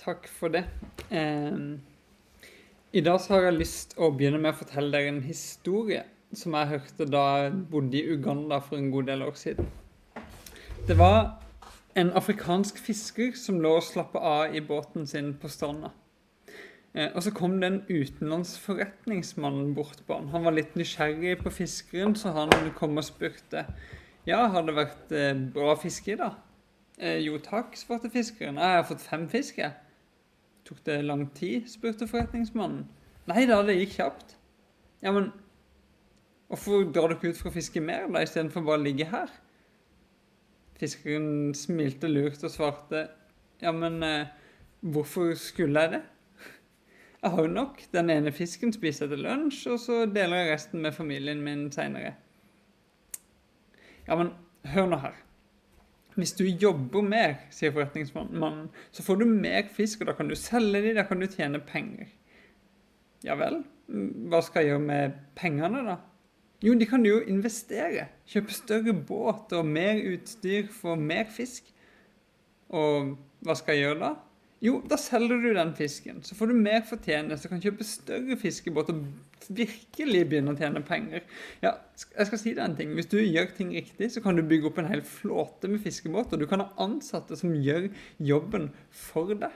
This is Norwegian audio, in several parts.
Takk for det. I dag så har jeg lyst å begynne med å fortelle dere en historie som jeg hørte da jeg bodde i Uganda for en god del år siden. Det var en afrikansk fisker som lå og slappet av i båten sin på stranda. Og så kom det en utenlandsforretningsmann bort på han. Han var litt nysgjerrig på fiskeren, så han kom og spurte: «Ja, har det vært bra fiske i dag?» «Jo takk», svarte fiskeren. «Jeg har fått 5 fisk, jeg.» «Tok det lang tid?» spurte forretningsmannen. «Nei da, det gikk kjapt.» «Ja, men hvorfor drar du ikke ut for å fiske mer da, i stedet for bare å ligge her?» Fiskeren smilte lurt og svarte: «Ja, men hvorfor skulle jeg det? Jeg har jo nok. Den ene fisken spiser til lunsj, og så deler jeg resten med familien min senere.» «Ja, men hør nå her. Hvis du jobber mer», sier forretningsmannen, «så får du mer fisk, og da kan du selge de, da kan du tjene penger.» «Ja vel, hva skal jeg gjøre med pengene da?» «Jo, de kan du jo investere. Kjøpe større båt og mer utstyr for mer fisk.» «Og hva skal jeg gjøre da?» «Jo, da selger du den fisken, så får du mer fortjeneste, kan kjøpe større fiskebåt og virkelig begynne å tjene penger.» Ja, jeg skal si deg en ting. Hvis du gjør ting riktig, så kan du bygge opp en hel flåte med fiskebåt, og du kan ha ansatte som gjør jobben for deg.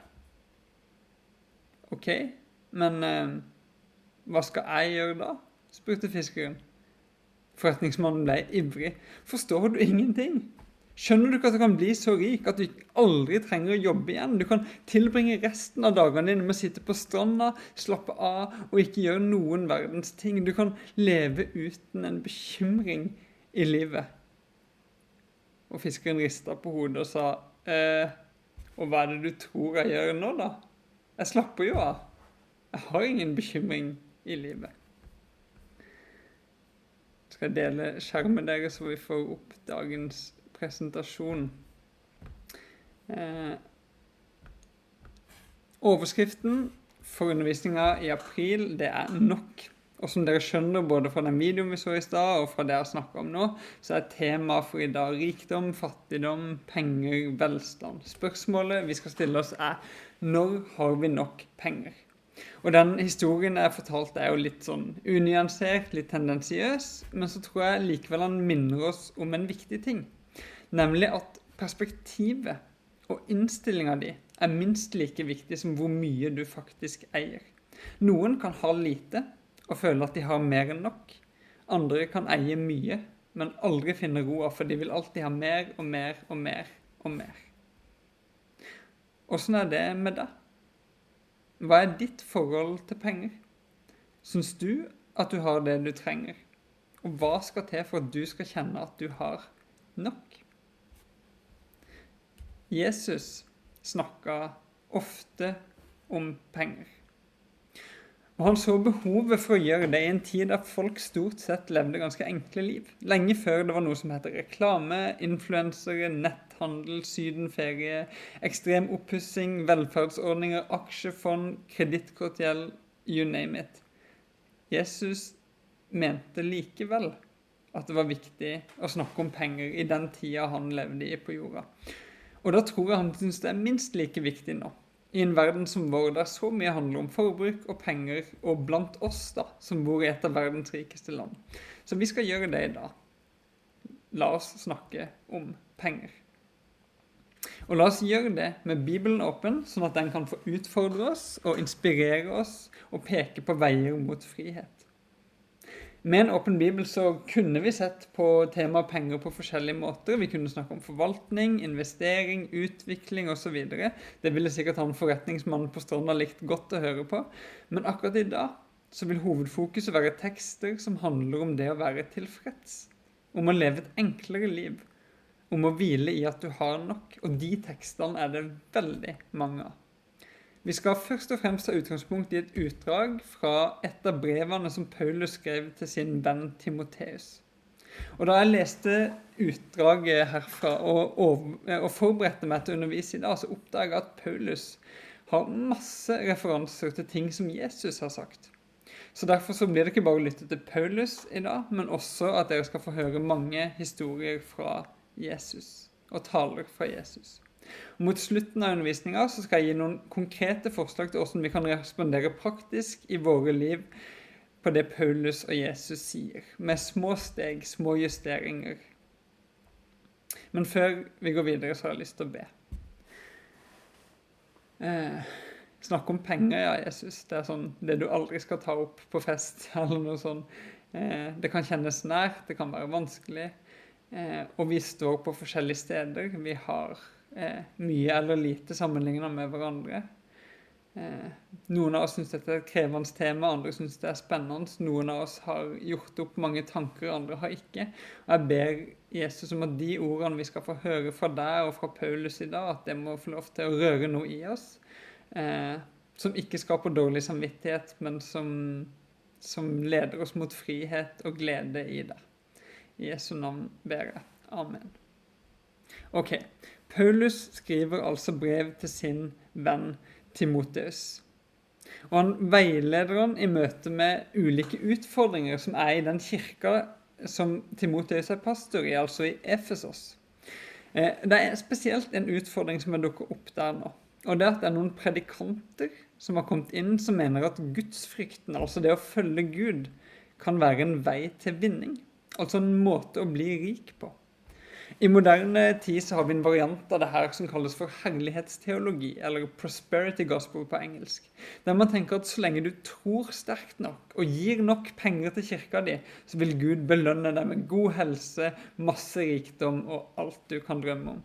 «Ok, men hva skal jeg gjøre da?» spurte fiskeren. Forretningsmannen ble ivrig. «Forstår du ingenting? Skjønner du ikke at du kan bli så rik at du aldri trenger å jobbe igjen? Du kan tilbringe resten av dagene dine med å sitte på stranda, slappe av og ikke gjøre noen verdens ting. Du kan leve uten en bekymring i livet.» Og fiskeren ristet på hodet og sa: «Og hva er det du tror jeg gjør nå da? Jeg slapper jo av. Jeg har ingen bekymring i livet.» Skal jeg dele skjermen deres så vi får opp dagens presentasjon. Overskriften for undervisningen i april, det er nok. Og som dere skjønner både fra den videoen vi så i sted og fra det jeg snakker om nå, så er tema for i dag rikdom, fattigdom, penger, velstand. Spørsmålet vi skal stille oss er: når har vi nok penger? Og den historien jeg fortalte er jo litt sånn unyansert, litt tendensiøs, men så tror jeg likevel han minner oss om en viktig ting. Nemlig at perspektivet og innstillingen din er minst like viktig som hvor mye du faktisk eier. Noen kan ha lite og føle at de har mer enn nok. Andre kan eie mye, men aldri finne roa, for de vil alltid ha mer og mer og mer og mer. Hvordan er det med deg? Hva er ditt forhold til penger? Syns du at du har det du trenger? Og hva skal til for at du skal kjenne at du har nok? Jesus snakket ofte om penger. Og han så behovet for å gjøre det i en tid der folk stort sett levde ganske enkle liv. Lenge før det var noe som heter reklame, influensere, netthandel, sydenferie, ekstrem oppussing, velferdsordninger, aksjefond, kredittkortgjeld, you name it. Jesus mente likevel at det var viktig å snakke om penger i den tida han levde i på jorda. Og da tror jeg han synes det er minst like viktig nå, i en verden som vår, der så mye handler om forbruk og penger, og blant oss da, som bor i et av verdens rikeste land. Så vi skal gjøre det i dag. La oss snakke om penger. Og la oss gjøre det med Bibelen åpen, sånn at den kan få utfordre oss og inspirere oss og peke på veier mot frihet. Med en åpen bibel så kunne vi sett på tema penger på forskjellige måter. Vi kunne snakke om forvaltning, investering, utvikling og så videre. Det ville sikkert han forretningsmannen på stranda likt godt å høre på. Men akkurat i dag så vil hovedfokuset være tekster som handler om det å være tilfreds. Om å leve et enklere liv. Om å hvile i at du har nok. Og de tekstene er det veldig mange av. Vi skal først og fremst ha utgangspunkt i et utdrag fra et av brevene som Paulus skrev til sin venn Timotheus. Og da jeg leste utdraget herfra og forberedte meg til å undervise i dag, så oppdaget jeg at Paulus har masse referanser til ting som Jesus har sagt. Så derfor så blir det ikke bare å lytte til Paulus i dag, men også at dere skal få høre mange historier fra Jesus og taler fra Jesus. Og mot slutten av undervisningen så skal jeg gi noen konkrete forslag til hvordan vi kan respondere praktisk i våre liv på det Paulus og Jesus sier, med små steg, små justeringer. Men før vi går videre så har jeg lyst til å be. Snakke om penger, ja, Jesus. Det sånn det du aldri skal ta opp på fest, eller noe sånt. Det kan kjennes nært, det kan være vanskelig, og vi står på forskjellige steder. Vi har mye eller lite sammenlignet med hverandre. Noen av oss synes dette er et krevende tema, andre synes det er spennende. Noen av oss har gjort opp mange tanker, andre har ikke. Og jeg ber Jesus om at de ordene vi skal få høre fra deg og fra Paulus i dag, at det må få lov til å røre noe i oss, som ikke skaper dårlig samvittighet, men som leder oss mot frihet og glede i det. I Jesu navn ber jeg. Amen. Ok, Paulus skriver altså brev til sin venn Timotheus. Og han veileder han i møte med ulike utfordringer som er i den kirka som Timotheus er pastor i, altså i Efesos. Det er spesielt en utfordring som har dukket opp der nå. Og det er at det er noen predikanter som har kommet inn som mener at gudsfrykten, altså det å følge Gud, kan være en vei til vinning. Altså en måte å bli rik på. I moderne tid så har vi en variant av det her som kalles for herlighetsteologi, eller prosperity gospel på engelsk. Der man tenker at så lenge du tror sterkt nok og gir nok penger til kirka di, så vil Gud belønne deg med god helse, masse rikdom og alt du kan drømme om.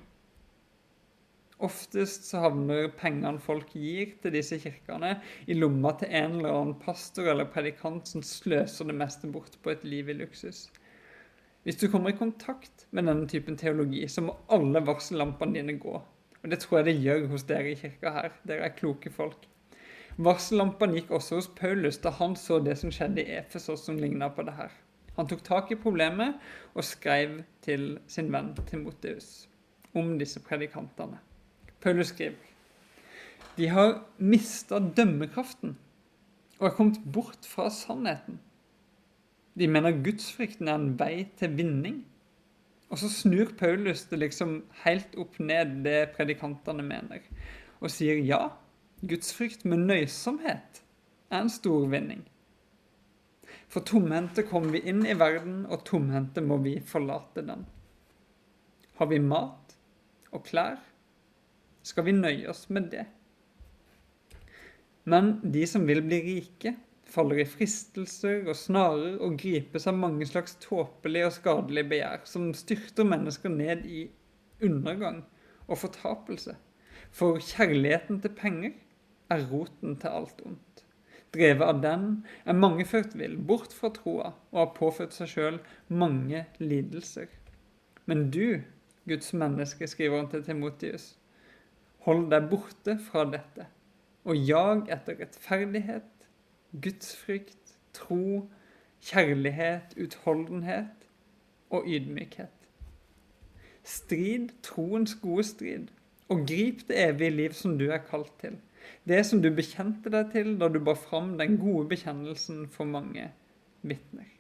Oftest så havner pengene folk gir til disse kirkene i lomma til en eller annen pastor eller predikant som sløser det meste bort på et liv i luksus. Hvis du kommer i kontakt med denne typen teologi, så må alle varsellampene dine gå. Og det tror jeg det gjør hos dere i kirka her. Dere er kloke folk. Varsellampene gikk også hos Paulus da han så det som skjedde i Efesos som lignet på det her. Han tok tak i problemet og skrev til sin venn Timotheus om disse predikantene. Paulus skriver: De har mistet dømmekraften og er kommet bort fra sannheten. De mener gudsfrykten er en vei til vinning. Og så snur Paulus det liksom helt opp ned det predikantene mener, og sier ja, gudsfrykt med nøysomhet er en stor vinning. For tomhendte kommer vi inn i verden, og tomhendte må vi forlate den. Har vi mat og klær, skal vi nøye oss med det. Men de som vil bli rike, faller i fristelser og snarer og gripes av mange slags tåpelige og skadelige begjær, som styrter mennesker ned i undergang og fortapelse. For kjærligheten til penger er roten til alt ondt. Drevet av den er mange ført vill, bort fra troa, og har påført seg selv mange lidelser. Men du, Guds menneske, skriver han til Timotheus, hold deg borte fra dette, og jag etter rettferdighet, gudsfrykt, tro, kjærlighet, utholdenhet og ydmykhet. Strid troens gode strid, og grip det evige liv som du er kalt til. Det som du bekjente deg til da du bar fram den gode bekjennelsen for mange vitner.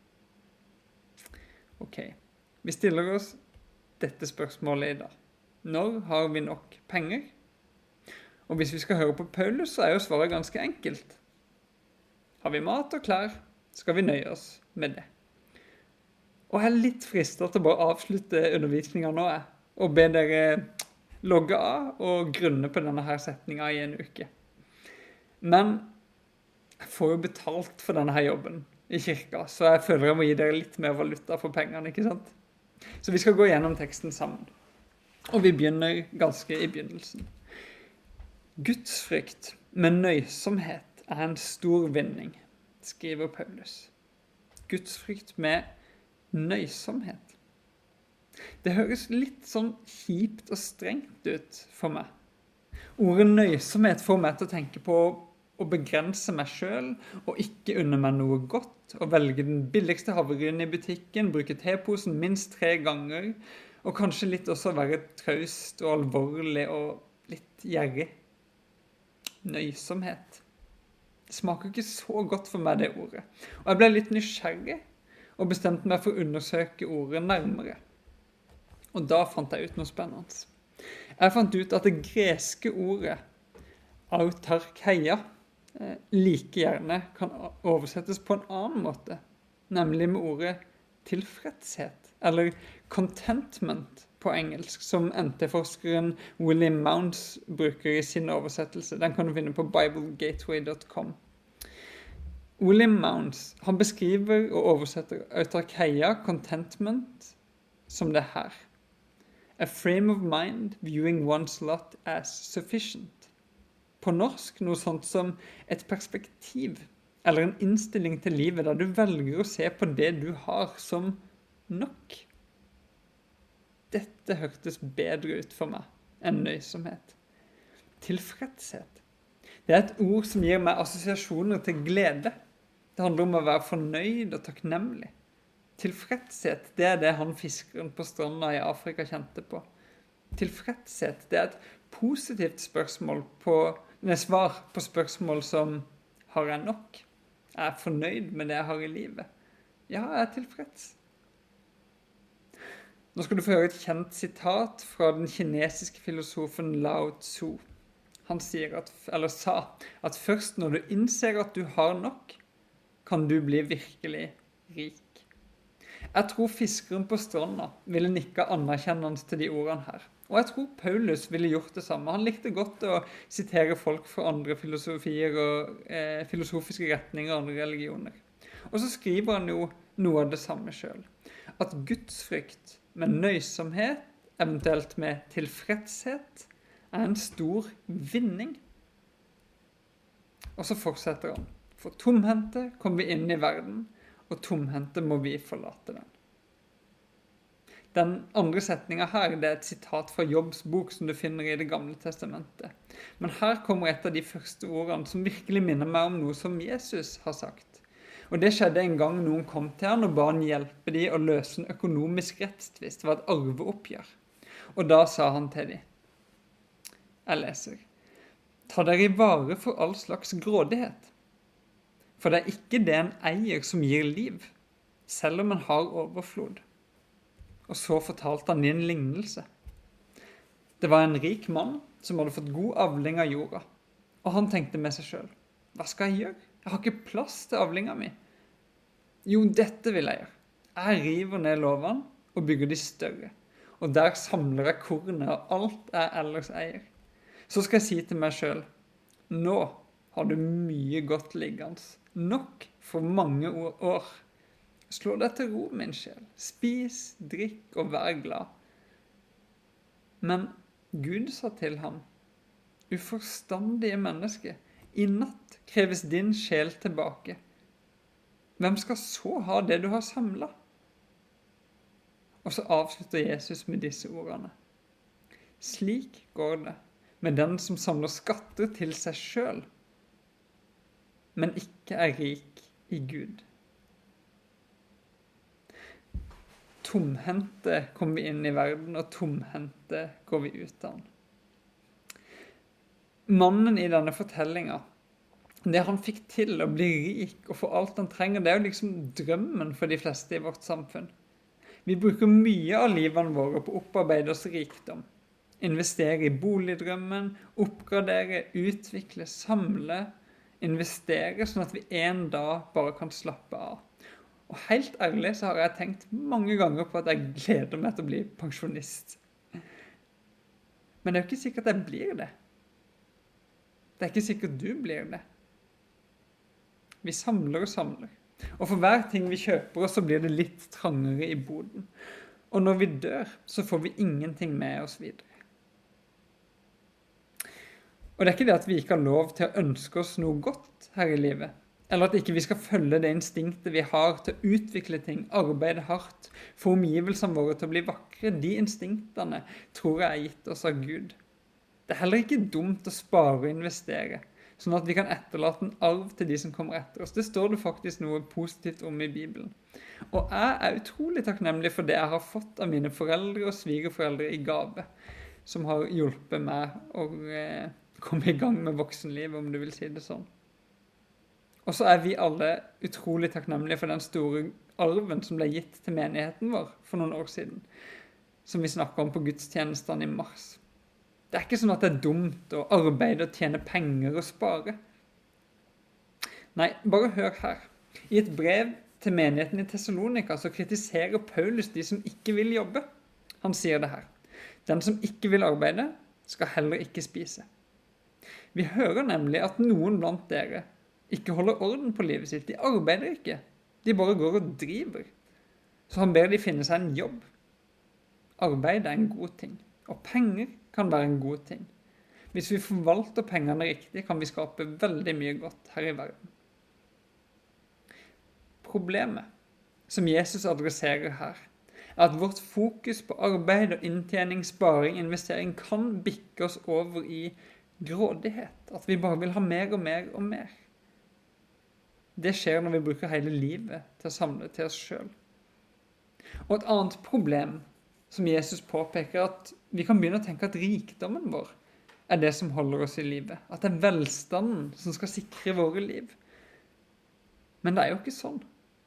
Ok, vi stiller oss dette spørsmålet i dag. Når har vi nok penger? Og hvis vi skal høre på Paulus, så er jo svaret ganske enkelt. Har vi mat og klær, skal vi nøye oss med det. Og jeg er litt fristet til å bare avslutte undervisningen nå, og be dere logge av og grunne på denne her setningen i en uke. Men jeg får jo betalt for denne her jobben i kirka, så jeg føler jeg må gi dere litt mer valuta for pengene, ikke sant? Så vi skal gå gjennom teksten sammen. Og vi begynner ganske i begynnelsen. Gudsfrykt med nøysomhet er en stor vinning, skriver Paulus. Gudsfrykt med nøysomhet. Det høres litt sånn kjipt og strengt ut for meg. Ordet nøysomhet får meg til å tenke på å begrense meg selv og ikke unne meg noe godt, og velge den billigste havregryn i butikken, bruke teposen minst 3 ganger, og kanskje litt også være traust og alvorlig og litt gjerrig. Nøysomhet. Det smaker ikke så godt for meg, det ordet. Og jeg ble litt nysgjerrig og bestemte meg for å undersøke ordet nærmere. Og da fant jeg ut noe spennende. Jeg fant ut at det greske ordet autarkeia like gjerne kan oversettes på en annen måte, nemlig med ordet tilfredshet, eller contentment på engelsk, som NT-forskeren William Mounds bruker i sin oversettelse. Den kan du finne på biblegateway.com. William Mounds, han beskriver og oversetter autarkeia, contentment, som det her. A frame of mind viewing one's lot as sufficient. På norsk noe sånt som et perspektiv, eller en innstilling til livet, der du velger å se på det du har som nok. Dette hørtes bedre ut for meg enn nøysomhet. Tilfredshet. Det er et ord som gir meg assosiasjoner til glede. Det handler om å være fornøyd og takknemlig. Tilfredshet, det er det han fiskeren på stranda i Afrika kjente på. Tilfredshet, det er et positivt svar på spørsmål som har jeg nok? Er jeg fornøyd med det jeg har i livet? Ja, jeg er tilfreds. Nå skal du få høre et kjent sitat fra den kinesiske filosofen Lao Tzu. Han sa at først når du innser at du har nok, kan du bli virkelig rik. Jeg tror fiskeren på stranda ville nikke anerkjennende til de ordene her. Og jeg tror Paulus ville gjort det samme. Han likte godt å sitere folk fra andre filosofier og filosofiske retninger og andre religioner. Og så skriver han jo noe av det samme selv. At gudsfrykt med nøysomhet, eventuelt med tilfredshet, er en stor vinning. Og så fortsetter han. For tomhendte kom vi inn i verden, og tomhendte må vi forlate den. Den andre setningen her, det er et sitat fra Jobbs bok som du finner i Det gamle testamentet. Men her kommer et av de første ordene som virkelig minner meg om noe som Jesus har sagt. Og det skjedde en gang noen kom til han og ba han hjelpe de å løse en økonomisk rettstvist. Det var et arveoppgjør. Og da sa han til de, jeg leser, ta dere i vare for all slags grådighet. For det er ikke det en eier som gir liv, selv om en har overflod. Og så fortalte han en lignelse. Det var en rik mann som hadde fått god avling av jorda. Og han tenkte med seg selv, hva skal jeg gjøre? Jeg har ikke plass til avlinga mi. Jo, dette vil jeg gjøre. Jeg river ned låvene og bygger de større. Og der samler jeg kornet og alt jeg ellers eier. Så skal jeg si til meg selv, nå har du mye godt liggende. Nok for mange år. Slå deg til ro, min sjel. Spis, drikk og vær glad. Men Gud sa til ham, uforstandige menneske, i natt kreves din sjel tilbake. Hvem skal så ha det du har samlet? Og så avslutter Jesus med disse ordene. Slik går det med den som samler skatter til seg selv, men ikke er rik i Gud. Tomhendte kommer vi inn i verden, og tomhendte går vi ut av den. Mannen i denne fortellingen, det han fikk til å bli rik og få alt han trenger, det er jo liksom drømmen for de fleste i vårt samfunn. Vi bruker mye av livene våre på å opparbeide oss rikdom. Investere i boligdrømmen, oppgradere, utvikle, samle, investere sånn at vi en dag bare kan slappe av. Og helt ærlig så har jeg tenkt mange ganger på at jeg gleder meg til å bli pensjonist. Men det er jo ikke sikkert jeg blir det. Det er ikke sikkert du blir det. Vi samler og samler. Og for hver ting vi kjøper oss, så blir det litt trangere i boden. Og når vi dør, så får vi ingenting med oss videre. Og det er ikke det at vi ikke har lov til å ønske oss noe godt her i livet. Eller at ikke vi skal følge det instinktet vi har til å utvikle ting, arbeide hardt, få omgivelsene våre til å bli vakre. De instinktene tror jeg er gitt oss av Gud. Det er heller ikke dumt å spare og investere, sånn at vi kan etterlate en arv til de som kommer etter oss. Det står det faktisk noe positivt om i Bibelen. Og jeg er utrolig takknemlig for det jeg har fått av mine foreldre og svigerforeldre i gave, som har hjulpet meg å komme i gang med voksenlivet, om du vil si det sånn. Og så er vi alle utrolig takknemlige for den store arven som ble gitt til menigheten vår for noen år siden, som vi snakket om på gudstjenestene i mars. Det er ikke sånn at det er dumt å arbeide og tjene penger og spare. Nei, bare hør her. I et brev til menigheten i Thessalonika så kritiserer Paulus de som ikke vil jobbe. Han sier det her. Den som ikke vil arbeide, skal heller ikke spise. Vi hører nemlig at noen blant dere ikke holder orden på livet sitt. De arbeider ikke. De bare går og driver. Så han ber de finne seg en jobb. Arbeid er en god ting. Og penger kan være en god ting. Hvis vi forvalter pengene riktig, kan vi skape veldig mye godt her i verden. Problemet som Jesus adresserer her, er at vårt fokus på arbeid og inntjening, sparing, investering kan bikke oss over i grådighet. At vi bare vil ha mer og mer og mer. Det skjer når vi bruker hele livet til å samle til oss selv. Og et annet problem som Jesus påpeker, at vi kan begynne å tenke at rikdommen vår er det som holder oss i livet. At det er velstanden som skal sikre våre liv. Men det er jo ikke sånn.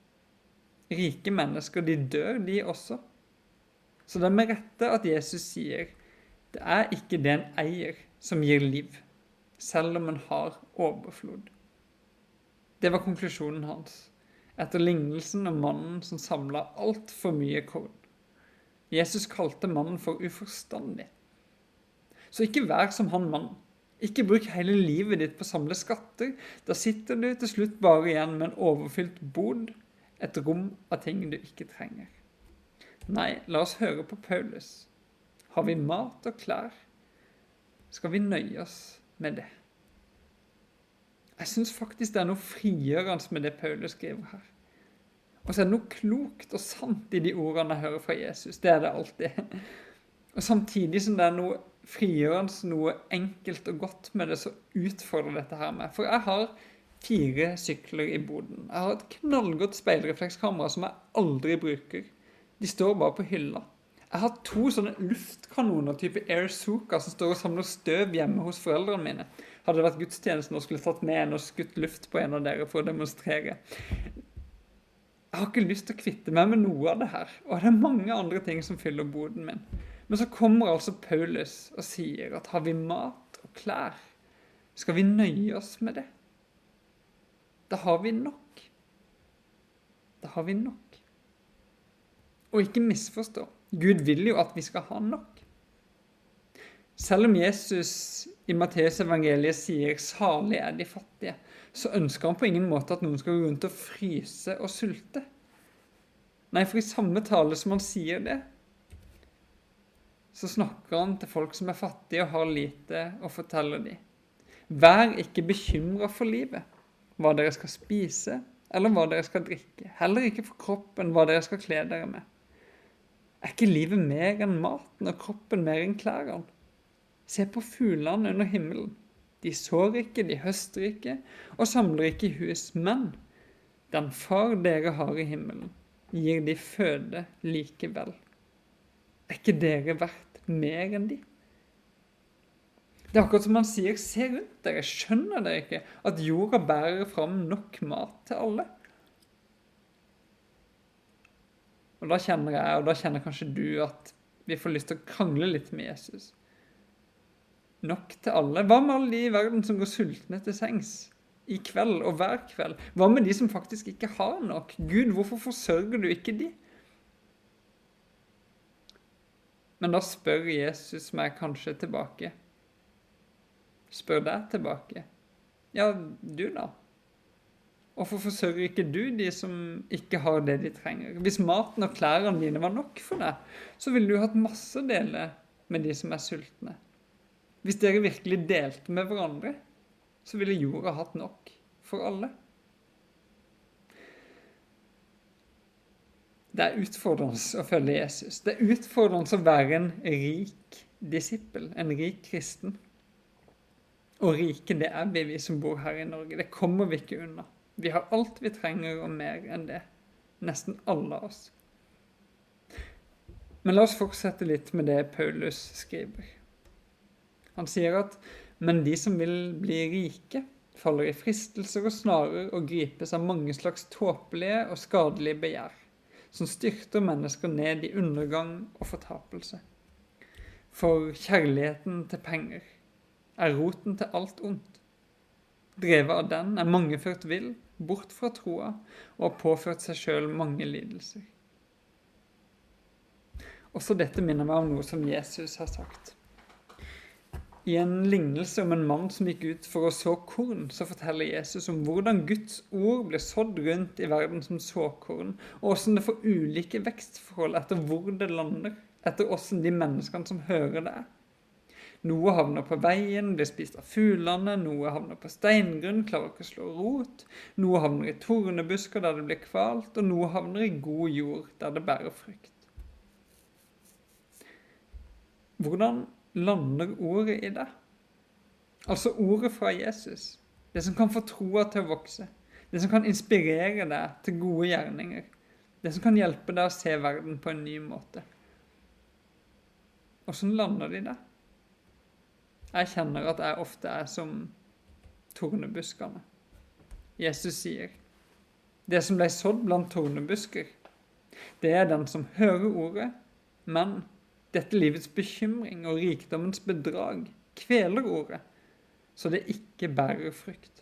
Rike mennesker, de dør, de også. Så det er med rette at Jesus sier, det er ikke det en eier som gir liv, selv om en har overflod. Det var konklusjonen hans, etter lignelsen om mannen som samlet alt for mye korn. Jesus kalte mannen for uforstandig. Så ikke vær som han mannen. Ikke bruk hele livet ditt på å samle skatter. Da sitter du til slutt bare igjen med en overfylt bod, et rom av ting du ikke trenger. Nei, la oss høre på Paulus. Har vi mat og klær, skal vi nøye oss med det. Jeg synes faktisk det er noe frigjørende med det Paulus skriver her. Og så er det noe klokt og sant i de ordene jeg hører fra Jesus. Det er det alltid. Og samtidig som det er noe frigjørende, noe enkelt og godt med det, så utfordrer dette her meg. For jeg har 4 sykler i boden. Jeg har et knallgodt speilreflekskamera som jeg aldri bruker. De står bare på hylla. Jeg har 2 sånne luftkanoner type Air Zuka som står og samler støv hjemme hos foreldrene mine. Hadde det vært gudstjenesten og skulle tatt med en og skutt luft på en av dere for å demonstrere. Jeg har ikke lyst til å kvitte meg med noe av det her. Og det er mange andre ting som fyller boden min. Men så kommer altså Paulus og sier at har vi mat og klær, skal vi nøye oss med det. Da har vi nok. Da har vi nok. Og ikke misforstå. Gud vil jo at vi skal ha nok. Selv om Jesus i Matteus evangeliet sier salig er de fattige, så ønsker han på ingen måte at noen skal gå rundt og fryse og sulte. Nei, for i samme tale som han sier det, så snakker han til folk som er fattige og har lite å fortelle dem. Vær ikke bekymret for livet, hva dere skal spise eller hva dere skal drikke. Heller ikke for kroppen, hva dere skal kle dere med. Er ikke livet mer enn maten og kroppen mer enn klærne? Se på fuglene under himmelen. De sår ikke, de høster ikke, og samler ikke i hus, men den far dere har i himmelen, gir de føde likevel. Er ikke dere verdt mer enn de? Det er akkurat som han sier, se rundt dere, skjønner dere ikke at jorda bærer fram nok mat til alle? Og da kjenner jeg, og da kjenner kanskje du, at vi får lyst til å krangle litt med Jesus. Nok til alle. Hva med alle de i verden som går sultne til sengs i kveld og hver kveld? Hva med de som faktisk ikke har nok? Gud, hvorfor forsørger du ikke de? Men da spør Jesus meg kanskje tilbake. Spør deg tilbake. Ja, du da? Hvorfor forsørger ikke du de som ikke har det de trenger? Hvis maten og klærne dine var nok for deg, så ville du hatt masse å dele med de som er sultne. Hvis dere virkelig delte med hverandre, så ville jorda hatt nok for alle. Det er utfordrende å følge Jesus. Det er utfordrende å være en rik disippel, en rik kristen. Og rike, det er vi som bor her i Norge. Det kommer vi ikke unna. Vi har alt vi trenger og mer enn det. Nesten alle av oss. Men la oss fortsette litt med det Paulus skriver. Han sier at, men de som vil bli rike, faller i fristelser og snarer og gripes av mange slags tåpelige og skadelige begjær, som styrter mennesker ned i undergang og fortapelse. For kjærligheten til penger er roten til alt ondt. Drevet av den er mange ført vill, bort fra troa, og har påført seg selv mange lidelser. Også dette minner meg om noe som Jesus har sagt. I en lignelse om en mann som gikk ut for å så korn, så forteller Jesus om hvordan Guds ord blir sådd rundt i verden som såkorn, og hvordan det får ulike vekstforhold etter hvor det lander, etter hvordan de menneskene som hører det er. Noe havner på veien, blir spist av fuglene, noe havner på steingrunn, klarer ikke å slå rot, noe havner i tornebusker der det blir kvalt, og noe havner i god jord der det bærer frukt. Hvordan lander ordet i det? Altså ordet fra Jesus, det som kan få troa til å vokse, det som kan inspirere deg til gode gjerninger, det som kan hjelpe deg å se verden på en ny måte. Hvordan lander de det? Jeg kjenner at jeg ofte er som tornebuskene. Jesus sier, det som ble sådd blant tornebusker, det er den som hører ordet, men dette livets bekymring og rikdommens bedrag kveler ordet, så det ikke bærer frukt.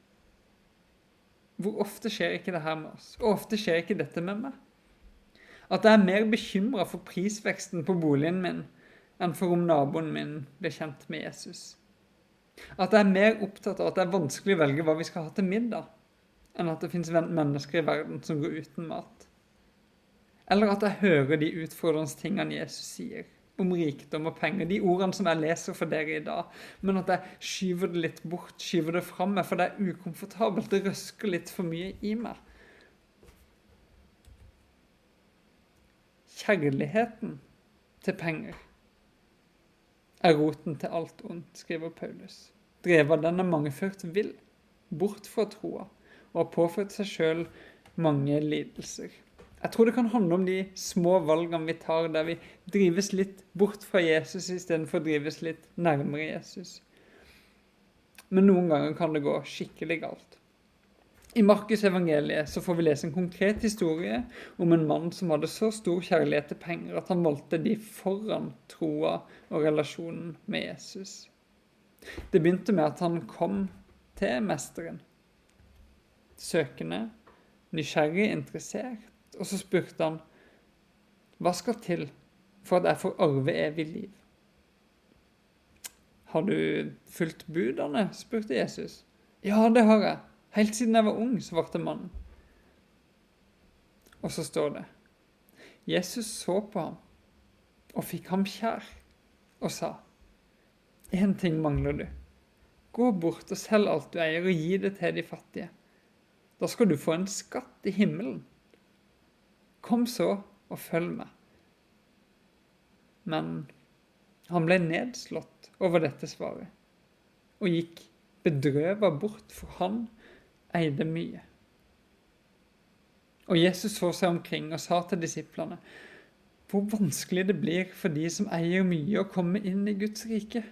Hvor ofte skjer ikke det her med oss? Og ofte skjer ikke dette med meg? At jeg er mer bekymret for prisveksten på boligen min, enn for om naboen min blir kjent med Jesus. At jeg er mer opptatt av at det er vanskelig å velge hva vi skal ha til middag, enn at det finnes mennesker i verden som går uten mat. Eller at jeg hører de utfordrende tingene Jesus sier, om rikdom og penger, de ordene som jeg leser for dere i dag, men at jeg skyver det litt bort, skyver det frem meg, for det er ukomfortabelt, det røsker litt for mye i meg. Kjærligheten til penger er roten til alt ondt, skriver Paulus. Drevet av den er mange ført vill, bort fra troa, og har påført seg selv mange lidelser. Jeg tror det kan handle om de små valgene vi tar, der vi drives litt bort fra Jesus i stedet for å drives litt nærmere Jesus. Men noen ganger kan det gå skikkelig galt. I Markus evangeliet så får vi lese en konkret historie om en mann som hadde så stor kjærlighet til penger at han valgte de foran troa og relasjonen med Jesus. Det begynte med at han kom til mesteren, søkende, nysgjerrig, interessert, og så spurte han, hva skal til for at jeg får arve evig liv? Har du fulgt budene? Spurte Jesus. Ja, det har jeg. Helt siden jeg var ung, svarte mannen. Og så står det, Jesus så på ham og fikk ham kjær og sa, en ting mangler du. Gå bort og selg alt du eier og gi det til de fattige. Da skal du få en skatt i himmelen. Kom så og følg meg. Men han ble nedslått over dette svaret og gikk bedrøvet bort, for han eide mye. Og Jesus så seg omkring og sa til disiplene, hvor vanskelig det blir for de som eier mye å komme inn i Guds rike.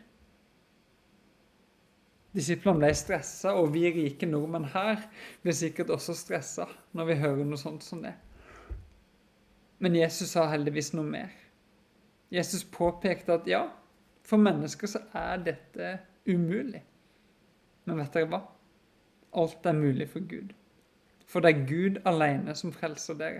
Disiplene ble stresset, og vi rike nordmenn her blir sikkert også stresset når vi hører noe sånt som det. Men Jesus sa heldigvis noe mer. Jesus påpekte at ja, for mennesker så er dette umulig. Men vet dere hva? Alt er mulig for Gud. For det er Gud alene som frelser dere.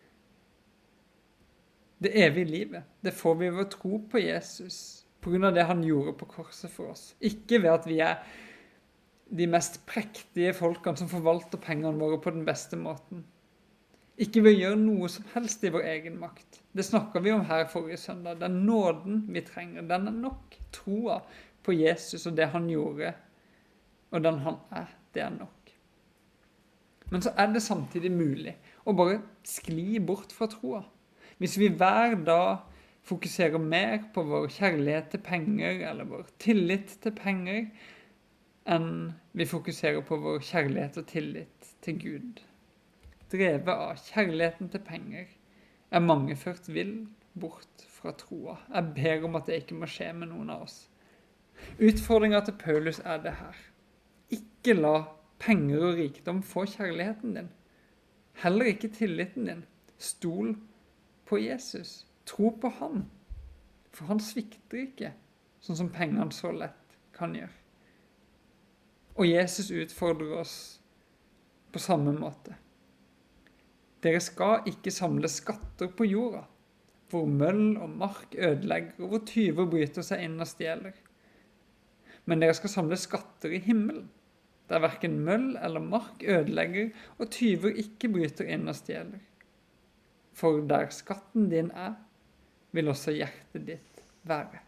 Det evige livet, det får vi ved å tro på Jesus, på grunn av det han gjorde på korset for oss. Ikke ved at vi er de mest prektige folkene som forvalter pengene våre på den beste måten. Ikke ved å gjøre noe som helst i vår egen makt. Det snakket vi om her forrige søndag. Den nåden vi trenger, den er nok. Troa på Jesus og det han gjorde, og den han er, det er nok. Men så er det samtidig mulig å bare skli bort fra troa. Hvis vi hver dag fokuserer mer på vår kjærlighet til penger, eller vår tillit til penger, enn vi fokuserer på vår kjærlighet og tillit til Gud. Drevet av kjærligheten til penger er mange ført vill bort fra troa. Jeg ber om at det ikke må skje med noen av oss. Utfordringen til Paulus er det her. Ikke la penger og rikdom få kjærligheten din. Heller ikke tilliten din. Stol på Jesus. Tro på han. For han svikter ikke, sånn som pengene så lett kan gjøre. Og Jesus utfordrer oss på samme måte. Dere skal ikke samle skatter på jorda, hvor møll og mark ødelegger, og hvor tyver bryter seg inn og stjeler. Men dere skal samle skatter i himmelen, der hverken møll eller mark ødelegger, og tyver ikke bryter inn og stjeler. For der skatten din vil også hjertet ditt være.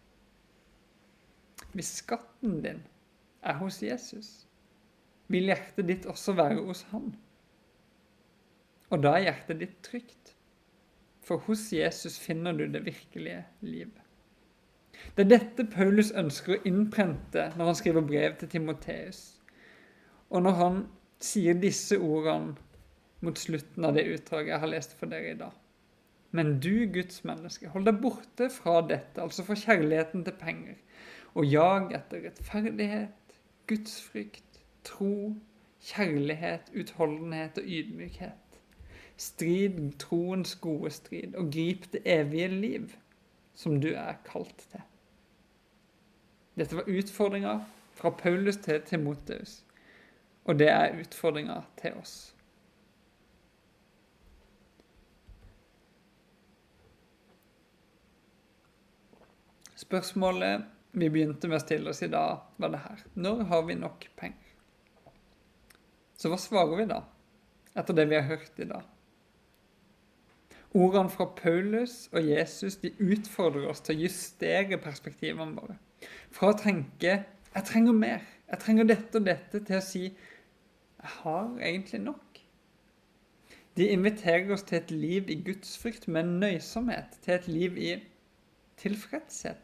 Hvis skatten din hos Jesus, vil hjertet ditt også være hos han. Og da hjertet ditt trygt. For hos Jesus finner du det virkelige livet. Det dette Paulus ønsker å innprente når han skriver brev til Timotheus. Og når han sier disse ordene mot slutten av det utdraget jeg har lest for dere i dag. Men du, Guds menneske, hold deg borte fra dette, altså fra kjærligheten til penger, og jag etter rettferdighet, gudsfrykt, tro, kjærlighet, utholdenhet og ydmykhet. Strid troens gode strid, og grip det evige liv, som du kalt til. Dette var utfordringer fra Paulus til Timotheus, og det utfordringer til oss. Spørsmålet vi begynte med å stille oss i dag var det her. Når har vi nok penger? Så hva svarer vi da, etter det vi har hørt i dag? Ordene fra Paulus og Jesus, de utfordrer oss til å justere perspektivene våre. Fra å tenke, jeg trenger mer, jeg trenger dette og dette, til å si, jeg har egentlig nok. De inviterer oss til et liv i gudsfrykt med nøysomhet, til et liv i tilfredshet.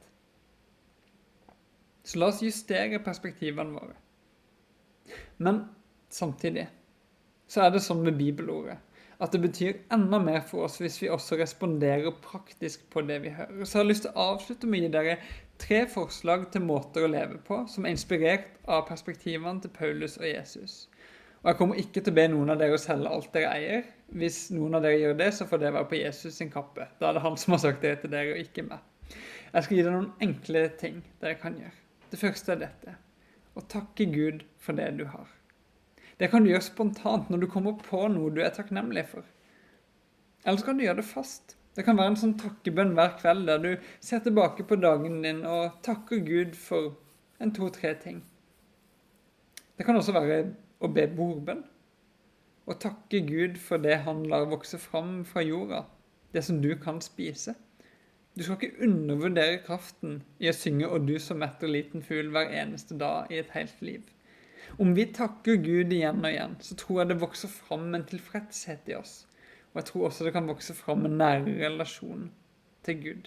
Så la oss justere perspektivene våre. Men samtidig så det sånn med bibelordet, at det betyr enda mer for oss hvis vi også responderer praktisk på det vi hører. Så jeg har lyst til å avslutte med å gi dere 3 forslag til måter å leve på, som inspirert av perspektivene til Paulus og Jesus. Og jeg kommer ikke til å be noen av dere å selge alt dere eier. Hvis noen av dere gjør det, så får det være på Jesus sin kappe. Da det han som har sagt det til dere, og ikke meg. Jeg skal gi dere noen enkle ting dere kan gjøre. Det første dette, å takke Gud for det du har. Det kan du gjøre spontant når du kommer på noe du takknemlig for. Eller så kan du gjøre det fast. Det kan være en sånn takkebønn hver kveld der du ser tilbake på dagen din og takker Gud for 2-3 ting. Det kan også være å be bordbønn. Og takke Gud for det han lar vokse fram fra jorda. Det som du kan spise. Du skal ikke undervurdere kraften i å synge «Og du som metter liten fugl» hver eneste dag i et helt liv. Om vi takker Gud igjen og igjen, så tror jeg det vokser fram en tilfredshet i oss. Og jeg tror også det kan vokse fram en nære relasjon til Gud.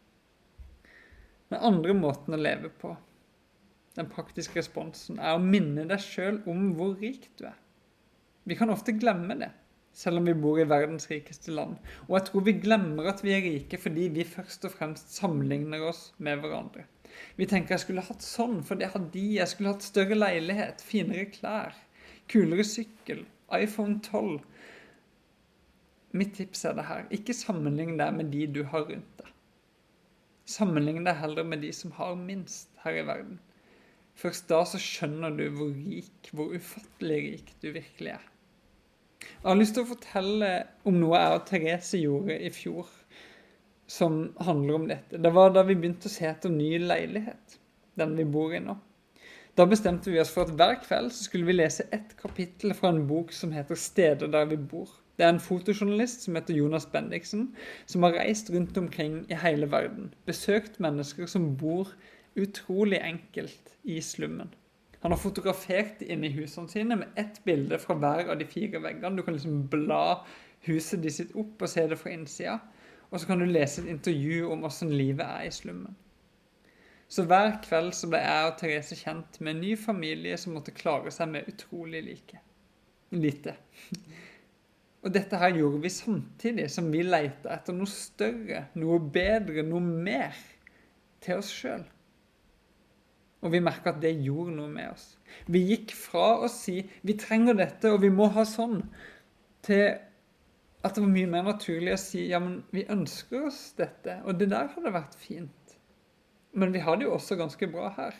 Den andre måten å leve på, den praktiske responsen, å minne deg selv om hvor rik du er. Vi kan ofte glemme det, selv om vi bor i verdens rikeste land. Og jeg tror vi glemmer at vi rike fordi vi først og fremst sammenligner oss med hverandre. Vi tenker jeg skulle hatt sånn, for det har de. Jeg skulle hatt større leilighet, finere klær, kulere sykkel, iPhone 12. Mitt tips det her. Ikke sammenlign deg med de du har rundt deg. Sammenlign deg heller med de som har minst her i verden. Først da så skjønner du hvor rik, hvor ufattelig rik du virkelig er. Jeg har lyst til å fortelle om noe jeg og Therese gjorde i fjor, som handler om dette. Det var da vi begynte å se etter ny leilighet, den vi bor i nå. Da bestemte vi oss for at hver kveld så skulle vi lese et kapittel fra en bok som heter Steder der vi bor. Det en fotojournalist som heter Jonas Bendiksen, som har reist rundt omkring i hele verden, besøkt mennesker som bor utrolig enkelt i slummen. Han har fotografert inn i husene sine med ett bilde fra hver av de 4 veggene. Du kan liksom bla huset de sitt opp og se det fra innsiden. Og så kan du lese et intervju om hvordan livet i slummen. Så hver kveld så ble jeg og Therese kjent med en ny familie som måtte klare seg med utrolig lite. Og dette her gjorde vi samtidig som vi lette etter noe større, noe bedre, noe mer til oss selv. Og vi merket at det gjorde noe med oss. Vi gikk fra å si, vi trenger dette, og vi må ha sånn, til at det var mye mer naturlig å si, ja, men vi ønsker oss dette, og det der hadde vært fint. Men vi har det jo også ganske bra her.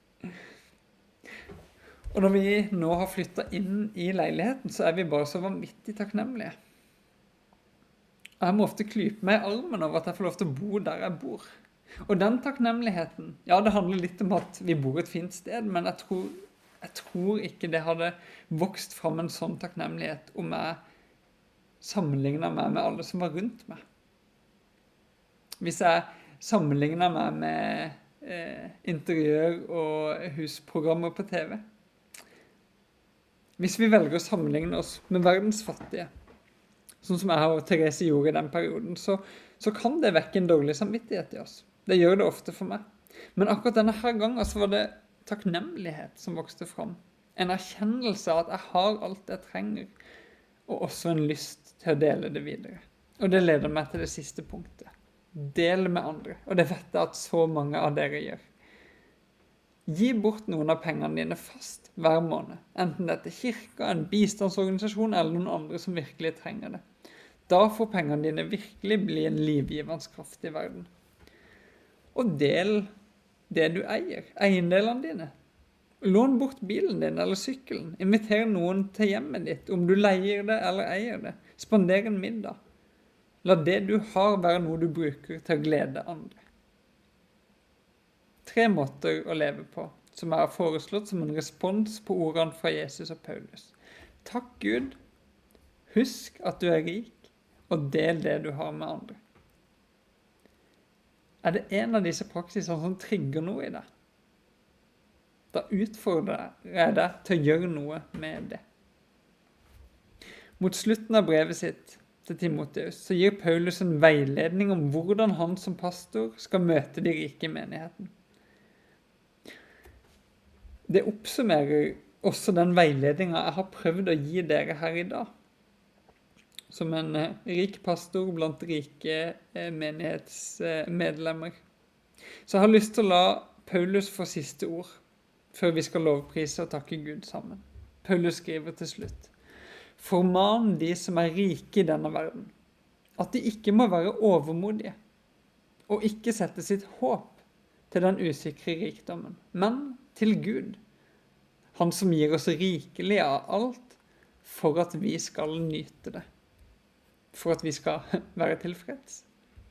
Og når vi nå har flyttet inn i leiligheten, så er vi bare så vanvittig takknemlige. Og jeg må ofte klype meg i armen over at jeg får lov til å bo der jeg bor. Og den takknemligheten, ja, det handler litt om at vi bor et fint sted, men jeg tror ikke det hadde vokst fram en sånn takknemlighet om jeg sammenlignet meg med alle som var rundt meg. Hvis jeg sammenlignet meg med interiør og husprogrammer på TV. Hvis vi velger å sammenligne oss med verdens fattige, sånn som jeg og Therese gjorde i den perioden, så kan det vekke en dårlig samvittighet i oss. Det gjør det ofte for meg. Men akkurat denne her gangen så var det takknemlighet som vokste fram. En erkjennelse av at jeg har alt jeg trenger, og også en lyst til å dele det videre. Og det leder meg til det siste punktet. Del med andre. Og det vet jeg at så mange av dere gjør. Gi bort noen av pengene dine fast hver måned, enten det er til kirka, en bistandsorganisasjon eller noen andre som virkelig trenger det. Da får pengene dine virkelig bli en livgivende kraft i verden. Og del det du eier, eiendelene dine. Lån bort bilen din eller sykkelen. Inviter noen til hjemmet ditt, om du leier det eller eier det. Spander en middag. La det du har være noe du bruker til å glede andre. 3 måter å leve på, som jeg har foreslått som en respons på ordene fra Jesus og Paulus. Takk Gud, husk at du er rik, og del det du har med andre. Er det en av disse praksisene som trigger noe i deg? Da utfordrer jeg deg til å gjøre noe med det. Mot slutten av brevet sitt til Timotheus så gir Paulus en veiledning om hvordan han som pastor skal møte de rike i menigheten. Det oppsummerer også den veiledningen jeg har prøvd å gi dere her i dag. Som en rik pastor blant rike menighetsmedlemmer. Så jeg har lyst til å la Paulus få siste ord, før vi skal lovprise og takke Gud sammen. Paulus skriver til slutt: Forman de som er rike i denne verden, at de ikke må være overmodige, og ikke sette sitt håp til den usikre rikdommen, men til Gud, han som gir oss rikelig av alt, for at vi skal nyte det, for at vi skal være tilfreds.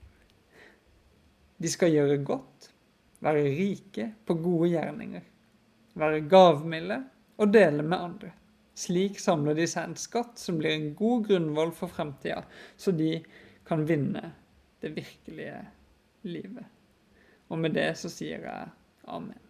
De skal gjøre godt, være rike på gode gjerninger, være gavmilde og dele med andre. Slik samler de seg en skatt som blir en god grunnvoll for fremtiden, så de kan vinne det virkelige livet. Og med det så sier jeg amen.